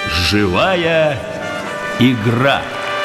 Живая игра.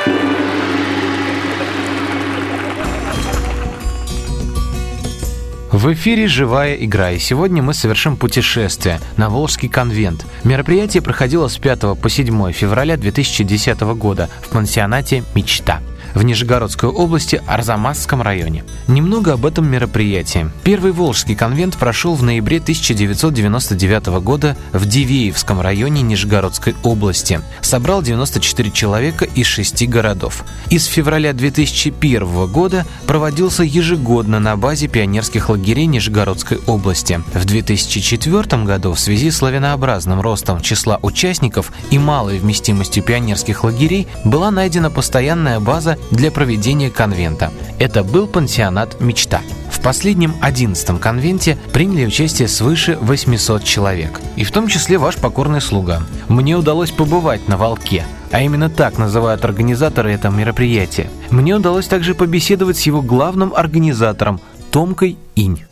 В эфире «Живая игра», и сегодня мы совершим путешествие на Волжский конвент. Мероприятие проходило с 5 по 7 февраля 2010 года в пансионате «Мечта» в Нижегородской области, Арзамасском районе. Немного об этом мероприятии. Первый Волжский конвент прошел в ноябре 1999 года в Дивеевском районе Нижегородской области. Собрал 94 человека из 6 городов. Из февраля 2001 года проводился ежегодно на базе пионерских лагерей Нижегородской области. В 2004 году в связи с лавинообразным ростом числа участников и малой вместимостью пионерских лагерей была найдена постоянная база для проведения конвента. Это был пансионат «Мечта». В последнем 11-м конвенте приняли участие свыше 800 человек, и в том числе ваш покорный слуга. Мне удалось побывать на «Волке», а именно так называют организаторы этого мероприятия. Мне удалось также побеседовать с его главным организатором Томкой Инь.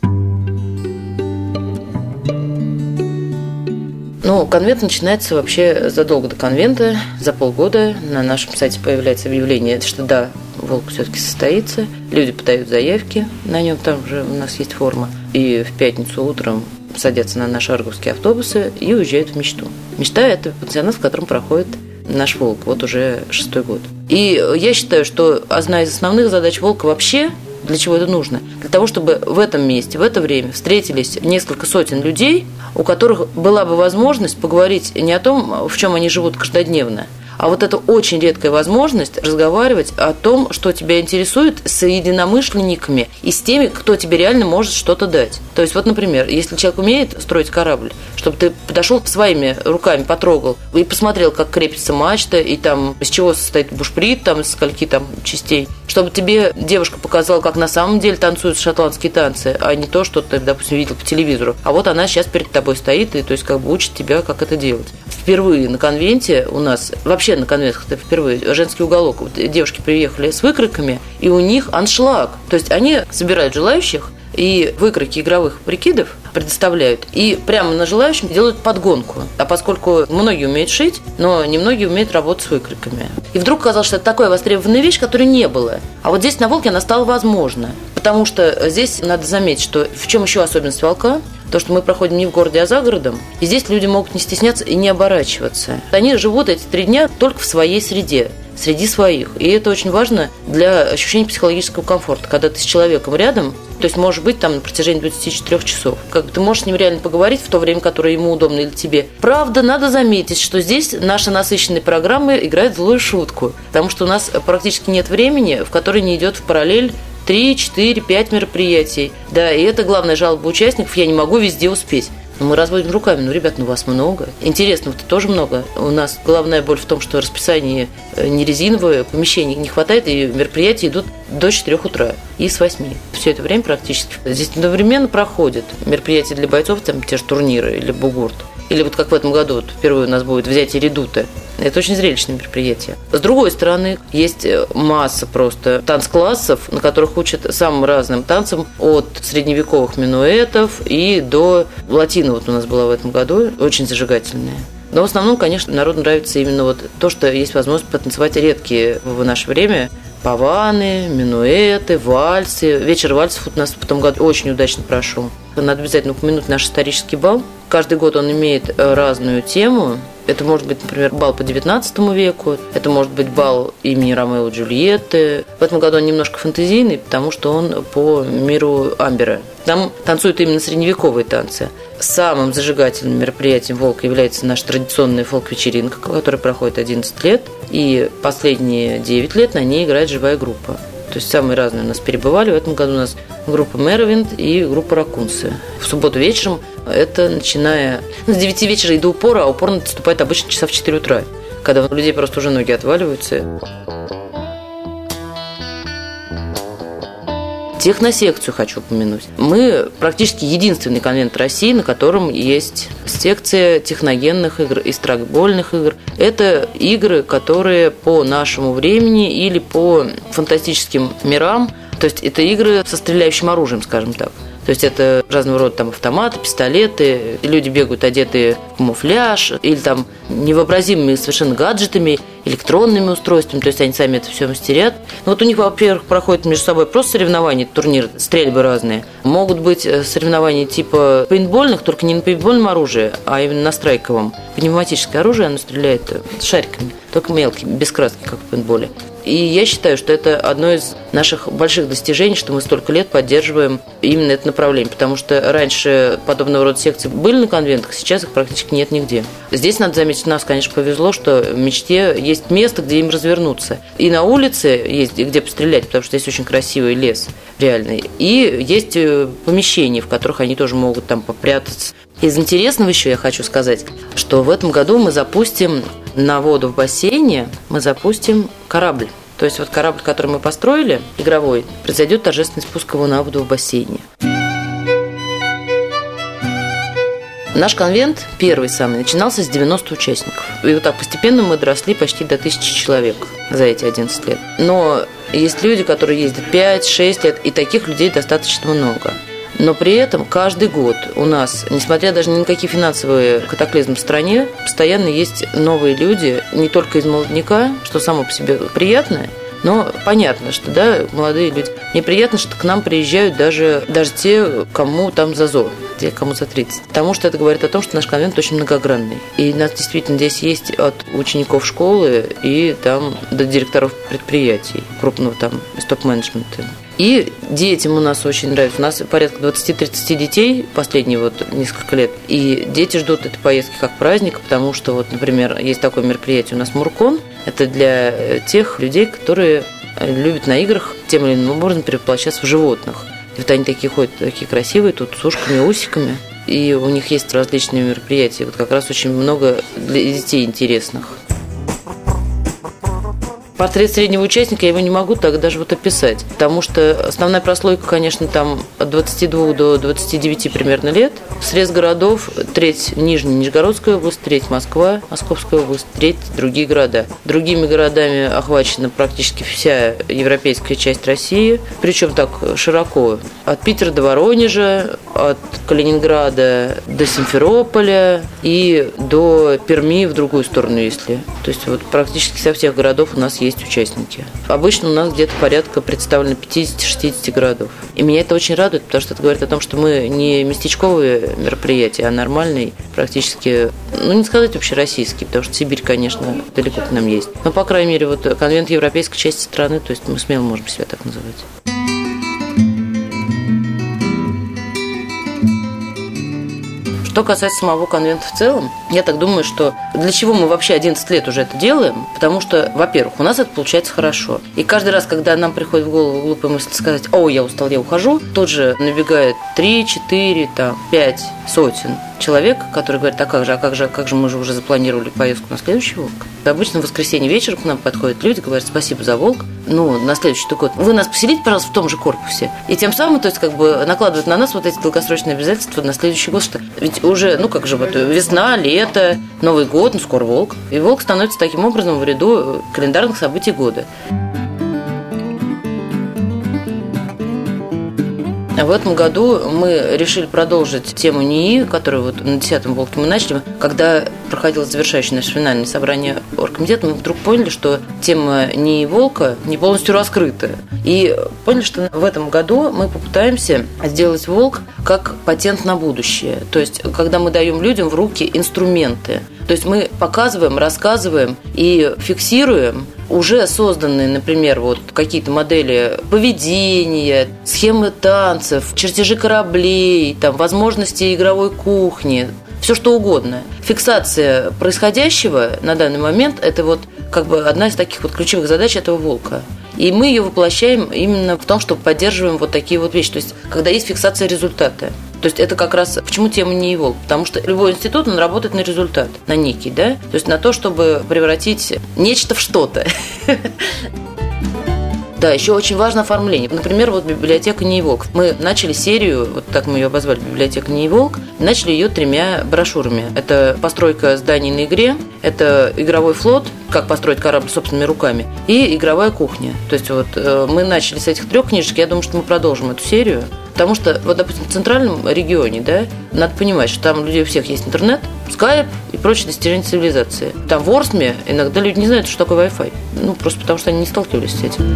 Конвент начинается вообще задолго до конвента, за полгода. На нашем сайте появляется объявление, что да, Волк все-таки состоится. Люди подают заявки на нем, там же у нас есть форма. И в пятницу утром садятся на наши арговские автобусы и уезжают в «Мечту». «Мечта» – это пансионат, в котором проходит наш «Волк», вот уже 6-й год. И я считаю, что одна из основных задач «Волка» вообще, для чего это нужно? Для того, чтобы в этом месте, в это время встретились несколько сотен людей, у которых была бы возможность поговорить не о том, в чем они живут каждодневно, а вот это очень редкая возможность разговаривать о том, что тебя интересует, с единомышленниками и с теми, кто тебе реально может что-то дать. То есть, вот, например, если человек умеет строить корабль, чтобы ты подошел своими руками, потрогал и посмотрел, как крепится мачта, и там из чего состоит бушприт, там из скольки там частей, чтобы тебе девушка показала, как на самом деле танцуют шотландские танцы, а не то, что ты, допустим, видел по телевизору. А вот она сейчас перед тобой стоит и, то есть, как бы учит тебя, как это делать. Впервые на конвенте у нас, вообще на конвентах это впервые, женский уголок. Вот девушки приехали с выкройками, и у них аншлаг. То есть они собирают желающих, и выкройки игровых прикидов предоставляют, и прямо на желающем делают подгонку. А поскольку многие умеют шить, но немногие умеют работать с выкройками. И вдруг оказалось, что это такая востребованная вещь, которой не было. А вот здесь на «Волке она стала возможна. Потому что здесь надо заметить, что в чем еще особенность «Волка? То, что мы проходим не в городе, а за городом. И здесь люди могут не стесняться и не оборачиваться. Они живут эти 3 дня только в своей среде, среди своих. И это очень важно для ощущения психологического комфорта. Когда ты с человеком рядом, то есть можешь быть там на протяжении 24 часов. Как бы ты можешь с ним реально поговорить в то время, которое ему удобно или тебе. Правда, надо заметить, что здесь наши насыщенные программы играют злую шутку. Потому что у нас практически нет времени, в которое не идет в параллель 3, 4, 5 мероприятий. Да, и это главная жалоба участников. Я не могу везде успеть. Но мы разводим руками. Ребят, вас много. Интересного-то тоже много. У нас головная боль в том, что расписание не резиновое, помещений не хватает, и мероприятия идут до 4 утра и с 8. Все это время практически. Здесь одновременно проходят мероприятия для бойцов, там те же турниры или бугурт. Или вот как в этом году, впервые у нас будет взятие редута. Это очень зрелищное мероприятие. С другой стороны, есть масса просто танцклассов, на которых учат самым разным танцам, от средневековых минуэтов и до латины. Вот у нас была в этом году, очень зажигательная. Но в основном, конечно, народу нравится именно вот то, что есть возможность потанцевать редкие в наше время. Паваны, минуэты, вальсы. Вечер вальсов у нас в этом году очень удачно прошел. Надо обязательно упомянуть наш исторический бал. Каждый год он имеет разную тему. Это может быть, например, бал по 19 веку, это может быть бал имени Ромео и Джульетты. В этом году он немножко фэнтезийный, потому что он по миру Амбера. Там танцуют именно средневековые танцы. Самым зажигательным мероприятием «Волка» является наша традиционная фолк-вечеринка, которая проходит 11 лет. И последние 9 лет на ней играет живая группа. То есть самые разные у нас перебывали. В этом году у нас группа Мэровинд и группа Ракунсы. В субботу вечером, это начиная с 9 вечера и до упора, а упор наступает обычно часа в 4 утра, когда у людей просто уже ноги отваливаются. Техносекцию хочу упомянуть. Мы практически единственный конвент России, на котором есть секция техногенных игр и страйкбольных игр. Это игры, которые по нашему времени или по фантастическим мирам, то есть это игры со стреляющим оружием, скажем так. То То есть это разного рода там автоматы, пистолеты, люди бегают одетые в камуфляж или там невообразимыми совершенно гаджетами, электронными устройствами, то есть они сами это все мастерят. Но вот у них, во-первых, проходят между собой просто соревнования, турниры, стрельбы разные. Могут быть соревнования типа пейнтбольных, только не на пейнтбольном оружии, а именно на страйковом. Пневматическое оружие, оно стреляет шариками, только мелкими, без краски, как в пейнтболе. И я считаю, что это одно из наших больших достижений, что мы столько лет поддерживаем именно это направление, потому что раньше подобного рода секции были на конвентах, сейчас их практически нет нигде. Здесь, надо заметить, нас, конечно, повезло, что в Мечте есть место, где им развернуться. И на улице есть где пострелять, потому что здесь очень красивый лес реальный. И есть помещения, в которых они тоже могут там попрятаться. Из интересного еще я хочу сказать, что в этом году мы запустим на воду в бассейне, мы запустим корабль. То есть вот корабль, который мы построили, игровой, произойдет торжественный спуск его на воду в бассейне. Наш конвент, первый самый, начинался с 90 участников. И вот так постепенно мы доросли почти до 1000 человек за эти 11 лет. Но есть люди, которые ездят 5-6 лет, и таких людей достаточно много. Но при этом каждый год у нас, несмотря даже ни на какие финансовые катаклизмы в стране, постоянно есть новые люди, не только из молодняка, что само по себе приятное, но понятно, что да, молодые люди. Мне приятно, что к нам приезжают даже те, кому там за 100, те, кому за 30. Потому что это говорит о том, что наш конвент очень многогранный. И у нас действительно здесь есть от учеников школы и там до директоров предприятий, крупного там из топ-менеджмента. И детям у нас очень нравится. У нас порядка 20-30 детей последние вот несколько лет. И дети ждут этой поездки как праздника, потому что, вот, например, есть такое мероприятие у нас Муркон. Это для тех людей, которые любят на играх тем или иным образом перевоплощаться в животных. И вот они такие ходят, такие красивые, тут с ушками, усиками. И у них есть различные мероприятия. Вот как раз очень много для детей интересных. Портрет среднего участника, я его не могу так даже вот описать, потому что основная прослойка, конечно, там от 22 до 29 примерно лет. Срез городов: треть Нижняя Нижегородская область, треть Москва, Московская область, треть другие города. Другими городами охвачена практически вся европейская часть России, причем так широко. От Питера до Воронежа, от Калининграда до Симферополя и до Перми в другую сторону, если. То есть вот практически со всех городов у нас есть участники. Обычно у нас где-то порядка представлено 50-60 городов. И меня это очень радует, потому что это говорит о том, что мы не местечковые мероприятия, а нормальный, практически, не сказать общероссийский, потому что Сибирь, конечно, далеко к нам есть. Но, по крайней мере, вот конвент европейской части страны, то есть мы смело можем себя так называть. Что касается самого конвента в целом, я так думаю, что для чего мы вообще 11 лет уже это делаем, потому что, во-первых, у нас это получается хорошо. И каждый раз, когда нам приходит в голову глупая мысль сказать: «О, я устал, я ухожу», тут же набегает 3, 4, 5 сотен человек, которые говорят: как же, мы же уже запланировали поездку на следующий волк. Обычно в воскресенье вечером к нам подходят люди, говорят: «Спасибо за волк, на следующий год вы нас поселите, пожалуйста, в том же корпусе». И тем самым, то есть, накладывают на нас вот эти долгосрочные обязательства на следующий год, что ведь уже, весна, лето, Новый год, скоро волк. И волк становится таким образом в ряду календарных событий года. В этом году мы решили продолжить тему НИИ, которую вот на 10-м волке мы начали. Когда проходило завершающее наше финальное собрание оргкомитета, мы вдруг поняли, что тема НИИ волка не полностью раскрыта. И поняли, что в этом году мы попытаемся сделать волк как патент на будущее. То есть, когда мы даем людям в руки инструменты. То есть мы показываем, рассказываем и фиксируем уже созданные, например, вот какие-то модели поведения, схемы танцев, чертежи кораблей, возможности игровой кухни, все что угодно. Фиксация происходящего на данный момент – это одна из таких ключевых задач этого волка. И мы ее воплощаем именно в том, что поддерживаем вот такие вот вещи. То есть, когда есть фиксация результата. То есть, это как раз почему тема не волк? Потому что любой институт, он работает на результат, на некий, да? То есть, на то, чтобы превратить нечто в что-то. Да, еще очень важно оформление. Например, библиотека НИИ волк. Мы начали серию, вот так мы ее обозвали, библиотека НИИ волк, начали ее 3 брошюрами. Это постройка зданий на игре, это игровой флот, как построить корабль собственными руками, и игровая кухня. То есть мы начали с этих 3 книжек, я думаю, что мы продолжим эту серию. Потому что, вот, допустим, в центральном регионе, да, надо понимать, что там у людей у всех есть интернет, скайп и прочие достижения цивилизации. Там в Орсме иногда люди не знают, что такое Wi-Fi. Ну, просто потому что они не сталкивались с этим.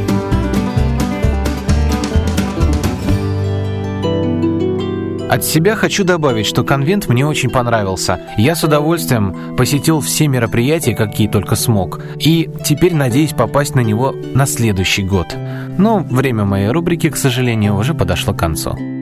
От себя хочу добавить, что конвент мне очень понравился. Я с удовольствием посетил все мероприятия, какие только смог. И теперь надеюсь попасть на него на следующий год. Но время моей рубрики, к сожалению, уже подошло к концу.